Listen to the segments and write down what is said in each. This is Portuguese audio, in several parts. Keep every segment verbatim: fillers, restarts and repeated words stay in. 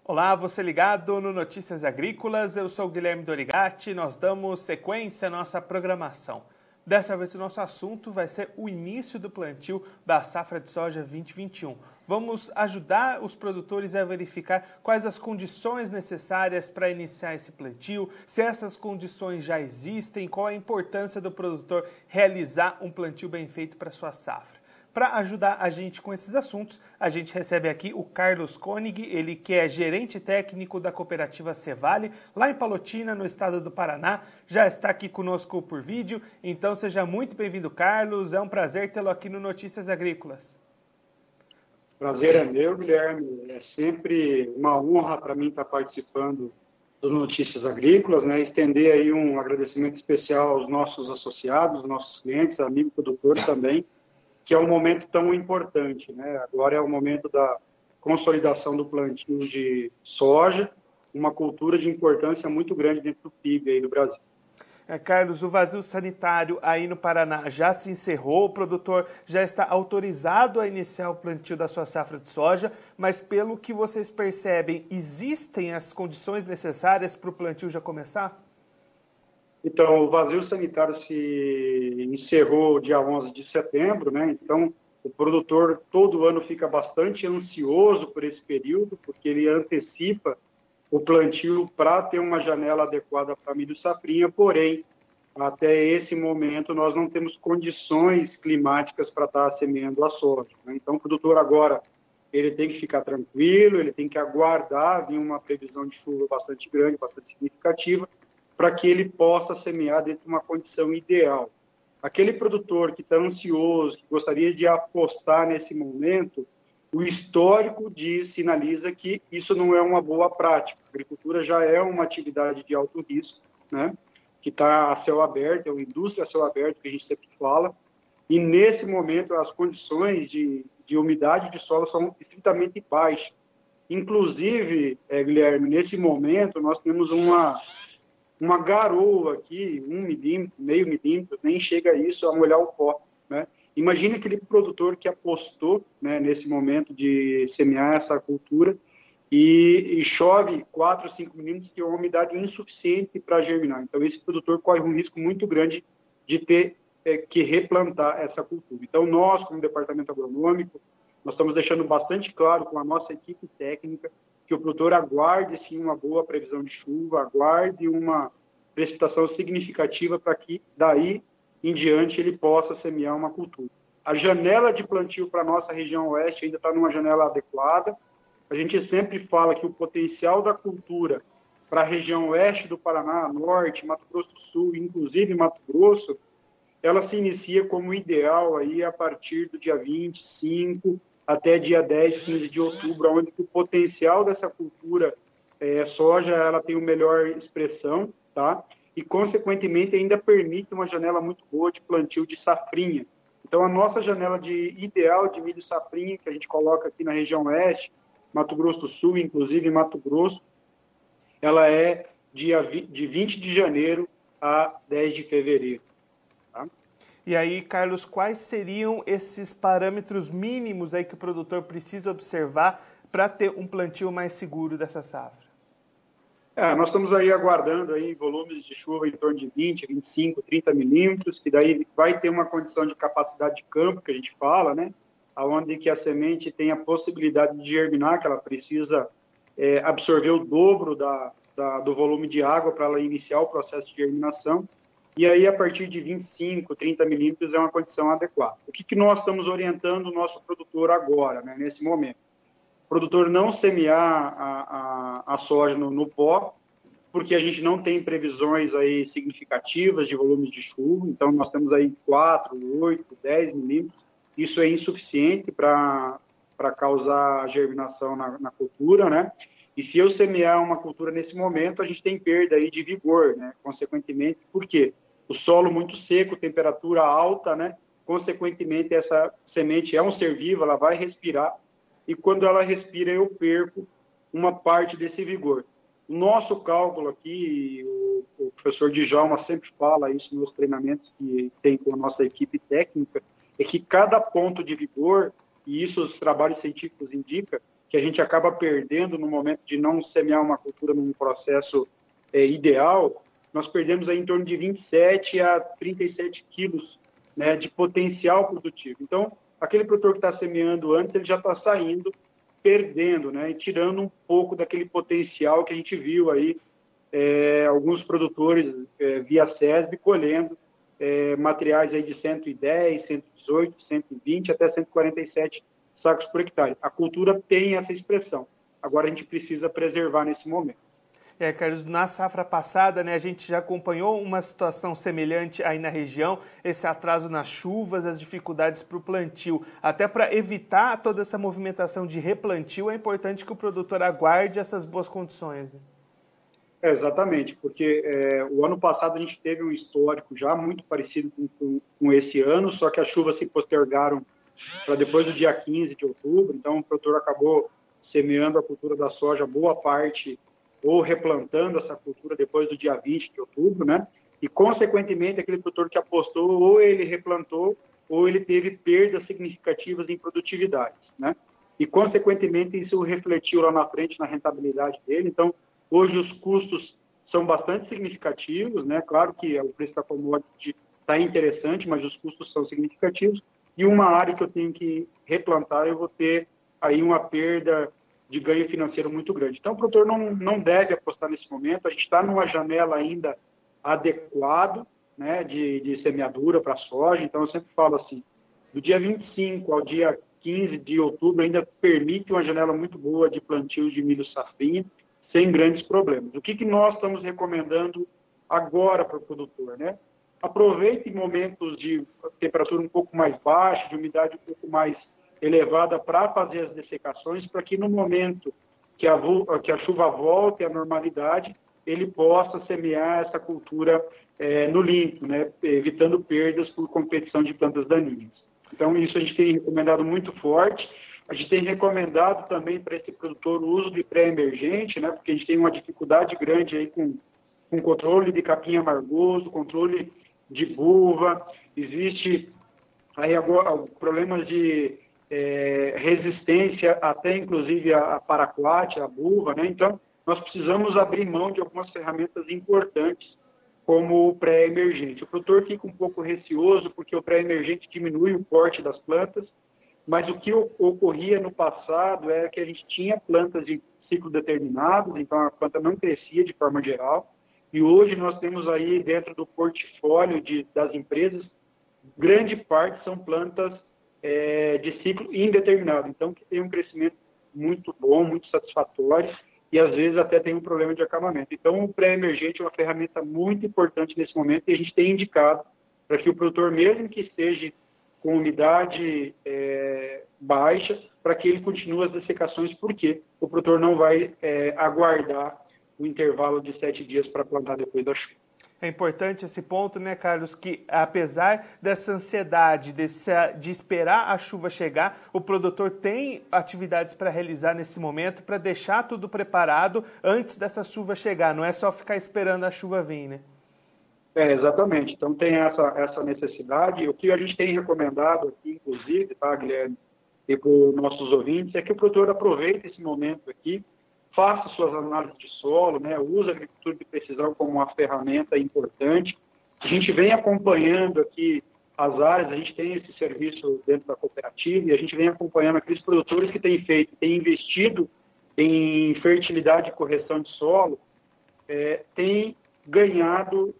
Olá, você ligado no Notícias Agrícolas, eu sou o Guilherme Dorigatti, nós damos sequência à nossa programação. Dessa vez o nosso assunto vai ser o início do plantio da safra de soja vinte e vinte e um. Vamos ajudar os produtores a verificar quais as condições necessárias para iniciar esse plantio, se essas condições já existem, qual a importância do produtor realizar um plantio bem feito para sua safra. Para ajudar a gente com esses assuntos, a gente recebe aqui o Carlos Koenig, ele que é gerente técnico da cooperativa Cevale, lá em Palotina, no estado do Paraná. Já está aqui conosco por vídeo, então seja muito bem-vindo, Carlos. É um prazer tê-lo aqui no Notícias Agrícolas. Prazer é meu, Guilherme. É sempre uma honra para mim estar participando do Notícias Agrícolas, né? Estender aí um agradecimento especial aos nossos associados, nossos clientes, amigos produtores também, que é um momento tão importante, né? Agora é o momento da consolidação do plantio de soja, uma cultura de importância muito grande dentro do P I B aí do Brasil. É, Carlos, o vazio sanitário aí no Paraná já se encerrou, o produtor já está autorizado a iniciar o plantio da sua safra de soja, mas pelo que vocês percebem, existem as condições necessárias para o plantio já começar? Então, o vazio sanitário se encerrou dia onze de setembro, né? Então, o produtor todo ano fica bastante ansioso por esse período, porque ele antecipa o plantio para ter uma janela adequada para milho safrinha, porém, até esse momento, nós não temos condições climáticas para estar semeando a soja, né? Então, o produtor agora, ele tem que ficar tranquilo, ele tem que aguardar vir uma previsão de chuva bastante grande, bastante significativa, para que ele possa semear dentro de uma condição ideal. Aquele produtor que está ansioso, que gostaria de apostar nesse momento, o histórico diz, sinaliza que isso não é uma boa prática. A agricultura já é uma atividade de alto risco, né? Que está a céu aberto, é uma indústria a céu aberto, que a gente sempre fala, e nesse momento as condições de, de umidade de solo são estritamente baixas. Inclusive, é, Guilherme, nesse momento nós temos uma... uma garoa aqui, um milímetro, meio milímetro, nem chega a isso a molhar o pó, né? Imagina aquele produtor que apostou, né, nesse momento de semear essa cultura e, e chove quatro, cinco milímetros, que é uma umidade insuficiente para germinar. Então, esse produtor corre um risco muito grande de ter é, que replantar essa cultura. Então, nós, como departamento agronômico, nós estamos deixando bastante claro com a nossa equipe técnica que o produtor aguarde, sim, uma boa previsão de chuva, aguarde uma precipitação significativa para que, daí em diante, ele possa semear uma cultura. A janela de plantio para a nossa região oeste ainda está numa janela adequada. A gente sempre fala que o potencial da cultura para a região oeste do Paraná, norte, Mato Grosso do Sul, inclusive Mato Grosso, ela se inicia como ideal aí a partir do dia vinte e cinco até dia dez, quinze de outubro, onde o potencial dessa cultura é, soja ela tem uma melhor expressão, tá? E, consequentemente, ainda permite uma janela muito boa de plantio de safrinha. Então, a nossa janela de ideal de milho safrinha, que a gente coloca aqui na região oeste, Mato Grosso do Sul, inclusive Mato Grosso, ela é dia de vinte de janeiro a dez de fevereiro. Tá? E aí, Carlos, quais seriam esses parâmetros mínimos aí que o produtor precisa observar para ter um plantio mais seguro dessa safra? É, nós estamos aí aguardando aí volumes de chuva em torno de vinte, vinte e cinco, trinta milímetros, que daí vai ter uma condição de capacidade de campo, que a gente fala, né? Onde que a semente tem a possibilidade de germinar, que ela precisa é, absorver o dobro da, da, do volume de água para ela iniciar o processo de germinação. E aí, a partir de vinte e cinco, trinta milímetros é uma condição adequada. O que, que nós estamos orientando o nosso produtor agora, né, nesse momento? O produtor não semear a, a, a soja no, no pó, porque a gente não tem previsões aí significativas de volumes de chuva, então nós temos aí quatro, oito, dez milímetros. Isso é insuficiente para causar germinação na, na cultura, né? E se eu semear uma cultura nesse momento, a gente tem perda aí de vigor, né? Consequentemente, por quê? O solo muito seco, temperatura alta, né? Consequentemente, essa semente é um ser vivo, ela vai respirar, e quando ela respira, eu perco uma parte desse vigor. O nosso cálculo aqui, o, o professor Djalma sempre fala isso nos treinamentos que tem com a nossa equipe técnica, é que cada ponto de vigor, e isso os trabalhos científicos indicam, que a gente acaba perdendo no momento de não semear uma cultura num processo é, ideal, nós perdemos aí em torno de vinte e sete a trinta e sete quilos, né, de potencial produtivo. Então, aquele produtor que está semeando antes, ele já está saindo perdendo, né, e tirando um pouco daquele potencial que a gente viu aí, é, alguns produtores é, via SESB colhendo é, materiais aí de cento e dez, cento e dezoito, cento e vinte até cento e quarenta e sete sacos por hectare. A cultura tem essa expressão. Agora a gente precisa preservar nesse momento. É, Carlos, na safra passada, né, a gente já acompanhou uma situação semelhante aí na região, esse atraso nas chuvas, as dificuldades para o plantio. Até para evitar toda essa movimentação de replantio, é importante que o produtor aguarde essas boas condições, né? É, exatamente, porque é, o ano passado a gente teve um histórico já muito parecido com, com, com esse ano, só que as chuvas se postergaram para depois do dia quinze de outubro, então o produtor acabou semeando a cultura da soja boa parte ou replantando essa cultura depois do dia vinte de outubro, né? E, consequentemente, aquele produtor que apostou, ou ele replantou, ou ele teve perdas significativas em produtividades, né? E, consequentemente, isso refletiu lá na frente na rentabilidade dele. Então, hoje os custos são bastante significativos, né? Claro que o preço da commodity está interessante, mas os custos são significativos. E uma área que eu tenho que replantar, eu vou ter aí uma perda de ganho financeiro muito grande. Então, o produtor não, não deve apostar nesse momento. A gente está numa janela ainda adequada, né, de, de semeadura para soja. Então, eu sempre falo assim, do dia vinte e cinco ao dia quinze de outubro ainda permite uma janela muito boa de plantio de milho safrinha, sem grandes problemas. O que, que nós estamos recomendando agora para o produtor, né? Aproveite momentos de temperatura um pouco mais baixa, de umidade um pouco mais elevada para fazer as dessecações, para que no momento que a, que a chuva volte à normalidade, ele possa semear essa cultura é, no limpo, né, evitando perdas por competição de plantas daninhas. Então, isso a gente tem recomendado muito forte. A gente tem recomendado também para esse produtor o uso de pré-emergente, né, porque a gente tem uma dificuldade grande aí com, com controle de capim amargoso, controle de buva, existe aí agora problemas de É, resistência até inclusive a, a paraquat, a buva, né? Então, nós precisamos abrir mão de algumas ferramentas importantes, como o pré-emergente. O produtor fica um pouco receoso, porque o pré-emergente diminui o porte das plantas, mas o que ocorria no passado era que a gente tinha plantas de ciclo determinado, então a planta não crescia de forma geral, e hoje nós temos aí dentro do portfólio de, das empresas, grande parte são plantas É, de ciclo indeterminado, então que tem um crescimento muito bom, muito satisfatório e às vezes até tem um problema de acabamento. Então o pré-emergente é uma ferramenta muito importante nesse momento e a gente tem indicado para que o produtor, mesmo que esteja com umidade é, baixa, para que ele continue as dessecações, porque o produtor não vai é, aguardar o intervalo de sete dias para plantar depois da chuva. É importante esse ponto, né, Carlos, que apesar dessa ansiedade desse, de esperar a chuva chegar, o produtor tem atividades para realizar nesse momento, para deixar tudo preparado antes dessa chuva chegar. Não é só ficar esperando a chuva vir, né? É, exatamente. Então tem essa, essa necessidade. O que a gente tem recomendado aqui, inclusive, tá, Guilherme, e para os nossos ouvintes, é que o produtor aproveite esse momento aqui, faça suas análises de solo, né, use a agricultura de precisão como uma ferramenta importante. A gente vem acompanhando aqui as áreas, a gente tem esse serviço dentro da cooperativa e a gente vem acompanhando aqueles produtores que têm feito, têm investido em fertilidade e correção de solo, é, têm ganhado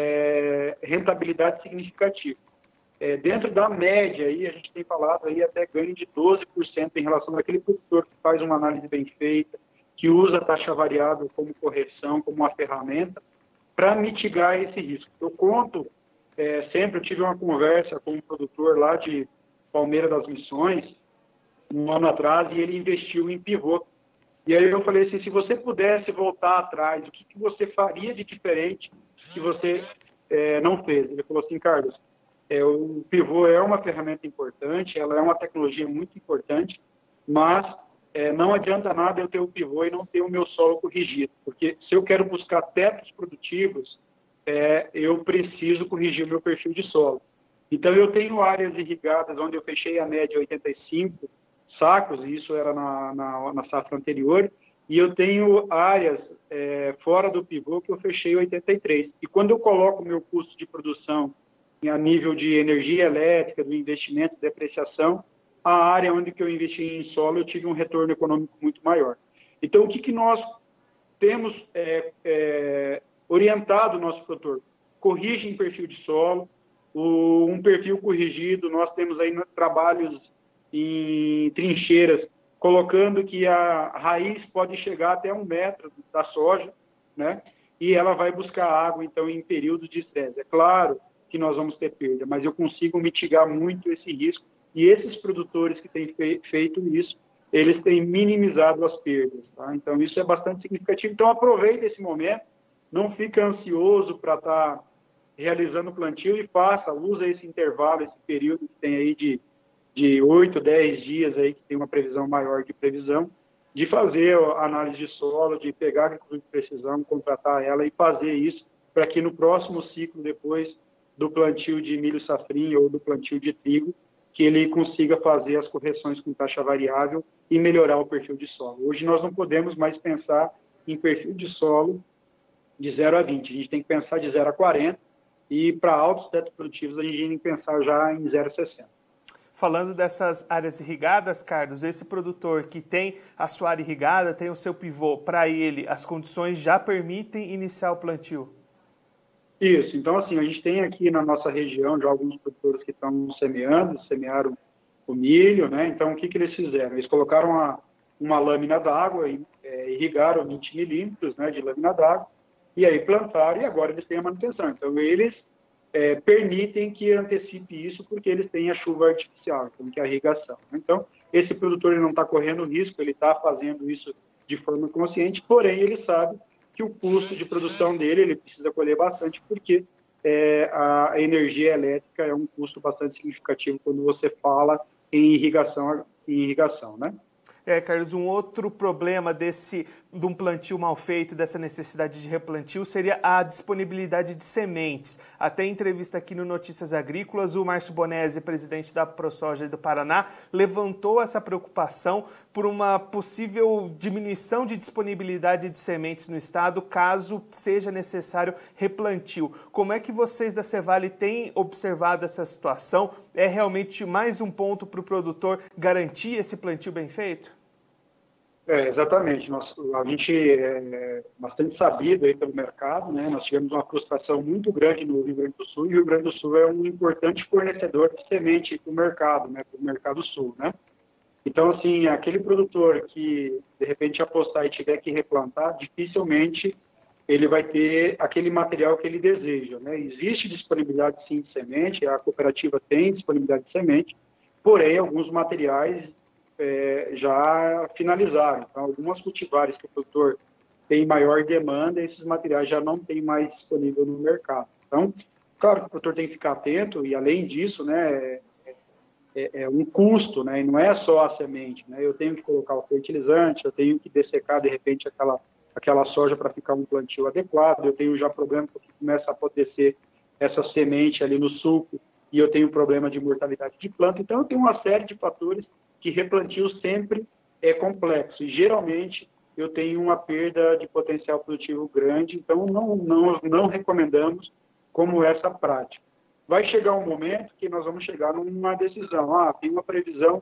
é, rentabilidade significativa. É, dentro da média, aí, a gente tem falado aí até ganho de doze por cento em relação àquele produtor que faz uma análise bem feita, que usa a taxa variável como correção, como uma ferramenta, para mitigar esse risco. Eu conto, é, sempre eu tive uma conversa com um produtor lá de Palmeira das Missões, um ano atrás, e ele investiu em pivô. E aí eu falei assim, se você pudesse voltar atrás, o que, que você faria de diferente que você é, não fez? Ele falou assim, Carlos, é, o pivô é uma ferramenta importante, ela é uma tecnologia muito importante, mas É, não adianta nada eu ter o pivô e não ter o meu solo corrigido, porque se eu quero buscar tetos produtivos, é, eu preciso corrigir o meu perfil de solo. Então, eu tenho áreas irrigadas onde eu fechei a média oitenta e cinco sacos, e isso era na, na, na safra anterior, e eu tenho áreas é, fora do pivô que eu fechei oitenta e três. E quando eu coloco o meu custo de produção a nível de energia elétrica, do investimento, depreciação, a área onde que eu investi em solo, eu tive um retorno econômico muito maior. Então, o que, que nós temos é, é, orientado o nosso produtor? Corrige em perfil de solo, o, um perfil corrigido, nós temos aí trabalhos em trincheiras, colocando que a raiz pode chegar até um metro da soja, né? E ela vai buscar água, então, em períodos de estresse. É claro que nós vamos ter perda, mas eu consigo mitigar muito esse risco. E esses produtores que têm fe feito isso, eles têm minimizado as perdas, tá? Então, isso é bastante significativo. Então, aproveita esse momento, não fica ansioso para estar tá realizando o plantio e faça, usa esse intervalo, esse período que tem aí de de oito, dez dias aí, que tem uma previsão maior de previsão, de fazer a análise de solo, de pegar a agricultura de precisão, contratar ela e fazer isso para que no próximo ciclo, depois do plantio de milho safrinha ou do plantio de trigo, que ele consiga fazer as correções com taxa variável e melhorar o perfil de solo. Hoje nós não podemos mais pensar em perfil de solo de zero a vinte, a gente tem que pensar de zero a quarenta e para altos tetos produtivos a gente tem que pensar já em zero a sessenta. Falando dessas áreas irrigadas, Carlos, esse produtor que tem a sua área irrigada, tem o seu pivô, para ele as condições já permitem iniciar o plantio? Isso, então assim, a gente tem aqui na nossa região já alguns produtores que estão semeando, semearam o milho, né? Então o que, que eles fizeram? Eles colocaram uma, uma lâmina d'água, é, irrigaram vinte milímetros, né, de lâmina d'água, e aí plantaram e agora eles têm a manutenção. Então eles É, permitem que antecipe isso porque eles têm a chuva artificial, então, que é a irrigação. Então, esse produtor ele não está correndo risco, ele está fazendo isso de forma consciente, porém ele sabe que o custo de produção dele, ele precisa colher bastante, porque é, a energia elétrica é um custo bastante significativo quando você fala em irrigação, em irrigação, né? É, Carlos, um outro problema desse, de um plantio mal feito, dessa necessidade de replantio, seria a disponibilidade de sementes. Até em entrevista aqui no Notícias Agrícolas, o Márcio Bonesi, presidente da ProSoja do Paraná, levantou essa preocupação por uma possível diminuição de disponibilidade de sementes no estado, caso seja necessário replantio. Como é que vocês da Cevale têm observado essa situação? É realmente mais um ponto para o produtor garantir esse plantio bem feito? É, exatamente. Nós, a gente é bastante sabido aí pelo mercado, né? Nós tivemos uma frustração muito grande no Rio Grande do Sul, e o Rio Grande do Sul é um importante fornecedor de semente para o mercado, né? Para o mercado sul, né? Então, assim, aquele produtor que, de repente, apostar e tiver que replantar, dificilmente ele vai ter aquele material que ele deseja, né? Existe disponibilidade, sim, de semente, a cooperativa tem disponibilidade de semente, porém, alguns materiais É, já finalizaram. Então, algumas cultivares que o produtor tem maior demanda, esses materiais já não tem mais disponível no mercado. Então, claro que o produtor tem que ficar atento, e além disso, né, é, é, é um custo, né, e não é só a semente, né, eu tenho que colocar o fertilizante, eu tenho que dessecar, de repente, aquela, aquela soja para ficar um plantio adequado, eu tenho já problema porque começa a apodrecer essa semente ali no suco, e eu tenho problema de mortalidade de planta. Então, eu tenho uma série de fatores que replantio sempre é complexo e geralmente eu tenho uma perda de potencial produtivo grande, então não, não, não recomendamos como essa prática. Vai chegar um momento que nós vamos chegar numa decisão, ah, tem uma previsão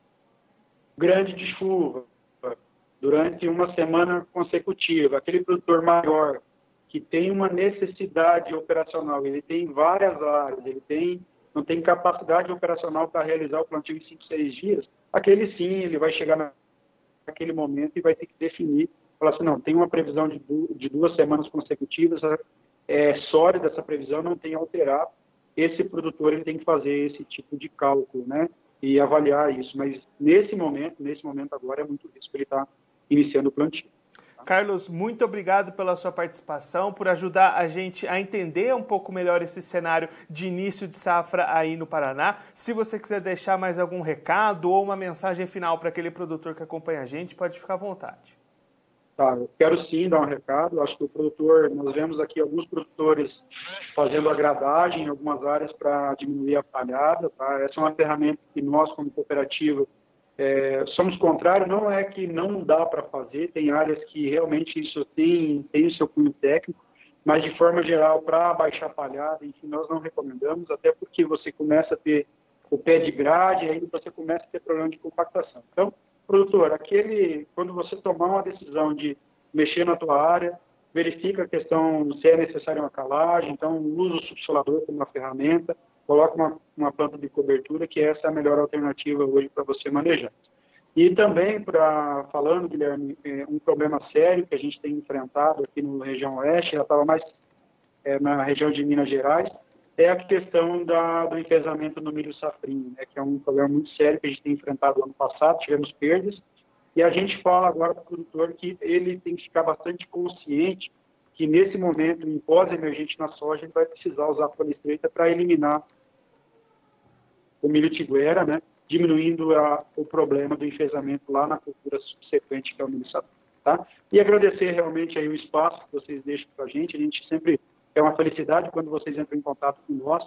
grande de chuva durante uma semana consecutiva, aquele produtor maior que tem uma necessidade operacional, ele tem várias áreas, ele tem, não tem capacidade operacional para realizar o plantio em cinco, seis dias, aquele sim, ele vai chegar naquele momento e vai ter que definir, falar assim, não, tem uma previsão de, du de duas semanas consecutivas, é sólida essa previsão, não tem a alterar, esse produtor ele tem que fazer esse tipo de cálculo, né, e avaliar isso, mas nesse momento, nesse momento agora é muito risco ele estar iniciando o plantio. Carlos, muito obrigado pela sua participação, por ajudar a gente a entender um pouco melhor esse cenário de início de safra aí no Paraná. Se você quiser deixar mais algum recado ou uma mensagem final para aquele produtor que acompanha a gente, pode ficar à vontade. Tá, eu quero sim dar um recado. Acho que o produtor, nós vemos aqui alguns produtores fazendo a gradagem em algumas áreas para diminuir a palhada. Tá? Essa é uma ferramenta que nós, como cooperativa, É, somos contrários, não é que não dá para fazer, tem áreas que realmente isso tem, tem o seu cunho técnico, mas de forma geral, para baixar palhada, enfim, nós não recomendamos, até porque você começa a ter o pé de grade, aí você começa a ter problema de compactação. Então, produtor, aquele, quando você tomar uma decisão de mexer na tua área, verifica a questão se é necessário uma calagem, então usa o subsolador como uma ferramenta, coloca uma, uma planta de cobertura, que essa é a melhor alternativa hoje para você manejar. E também, pra, falando, Guilherme, é, um problema sério que a gente tem enfrentado aqui na região oeste, já estava mais é, na região de Minas Gerais, é a questão da, do enfesamento no milho safrinho, né, que é um problema muito sério que a gente tem enfrentado ano passado, tivemos perdas, e a gente fala agora para o produtor que ele tem que ficar bastante consciente que nesse momento, em pós-emergente na soja, ele vai precisar usar a folha estreita para eliminar o milho tiguera, né, diminuindo a, o problema do enfesamento lá na cultura subsequente, que é o milho safrinho, tá? E agradecer realmente aí o espaço que vocês deixam para a gente, a gente sempre é uma felicidade quando vocês entram em contato com nós,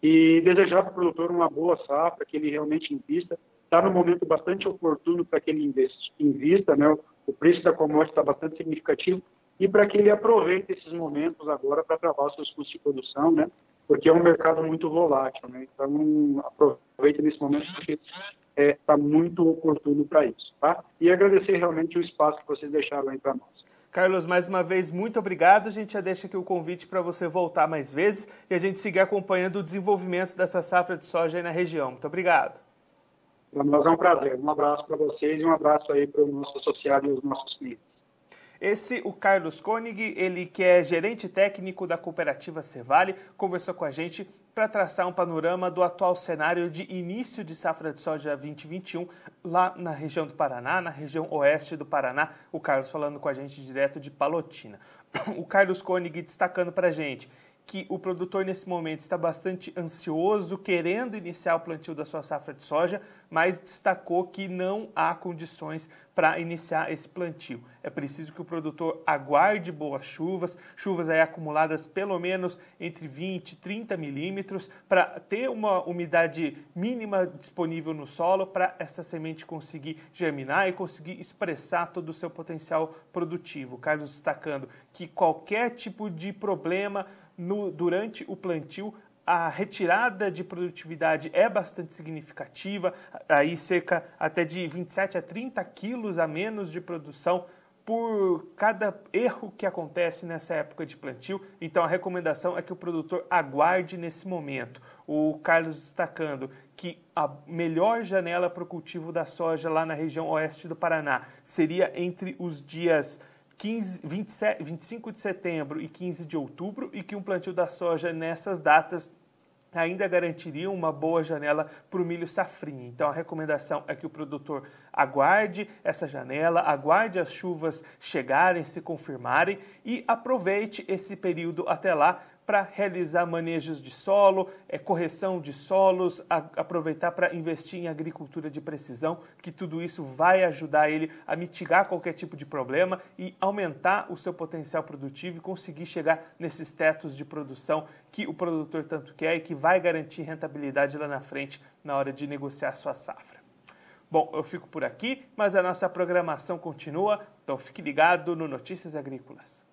e desejar para o produtor uma boa safra, que ele realmente invista. Está num momento bastante oportuno para que ele investe, invista, né? O preço da commodity está bastante significativo, e para que ele aproveite esses momentos agora para travar os seus custos de produção, né? Porque é um mercado muito volátil, né? Então, aproveite nesse momento porque está é, tá muito oportuno para isso, tá? E agradecer realmente o espaço que vocês deixaram aí para nós. Carlos, mais uma vez, muito obrigado. A gente já deixa aqui o convite para você voltar mais vezes e a gente seguir acompanhando o desenvolvimento dessa safra de soja aí na região. Muito obrigado. Para nós é um prazer. Um abraço para vocês e um abraço aí para o nosso associado e os nossos clientes. Esse, o Carlos Koenig, ele que é gerente técnico da cooperativa Cevale, conversou com a gente para traçar um panorama do atual cenário de início de safra de soja vinte e vinte e um lá na região do Paraná, na região oeste do Paraná. O Carlos falando com a gente direto de Palotina. O Carlos Koenig destacando para a gente que o produtor nesse momento está bastante ansioso, querendo iniciar o plantio da sua safra de soja, mas destacou que não há condições para iniciar esse plantio. É preciso que o produtor aguarde boas chuvas, chuvas aí acumuladas pelo menos entre vinte e trinta milímetros, para ter uma umidade mínima disponível no solo, para essa semente conseguir germinar e conseguir expressar todo o seu potencial produtivo. Carlos destacando que qualquer tipo de problema No, durante o plantio, a retirada de produtividade é bastante significativa, aí cerca até de vinte e sete a trinta quilos a menos de produção por cada erro que acontece nessa época de plantio. Então a recomendação é que o produtor aguarde nesse momento. O Carlos destacando que a melhor janela para o cultivo da soja lá na região oeste do Paraná seria entre os dias quinze, vinte e sete, vinte e cinco de setembro e quinze de outubro, e que um plantio da soja nessas datas ainda garantiria uma boa janela para o milho safrinha. Então a recomendação é que o produtor aguarde essa janela, aguarde as chuvas chegarem, se confirmarem e aproveite esse período até lá para realizar manejos de solo, é, correção de solos, a, aproveitar para investir em agricultura de precisão, que tudo isso vai ajudar ele a mitigar qualquer tipo de problema e aumentar o seu potencial produtivo e conseguir chegar nesses tetos de produção que o produtor tanto quer e que vai garantir rentabilidade lá na frente na hora de negociar a sua safra. Bom, eu fico por aqui, mas a nossa programação continua, então fique ligado no Notícias Agrícolas.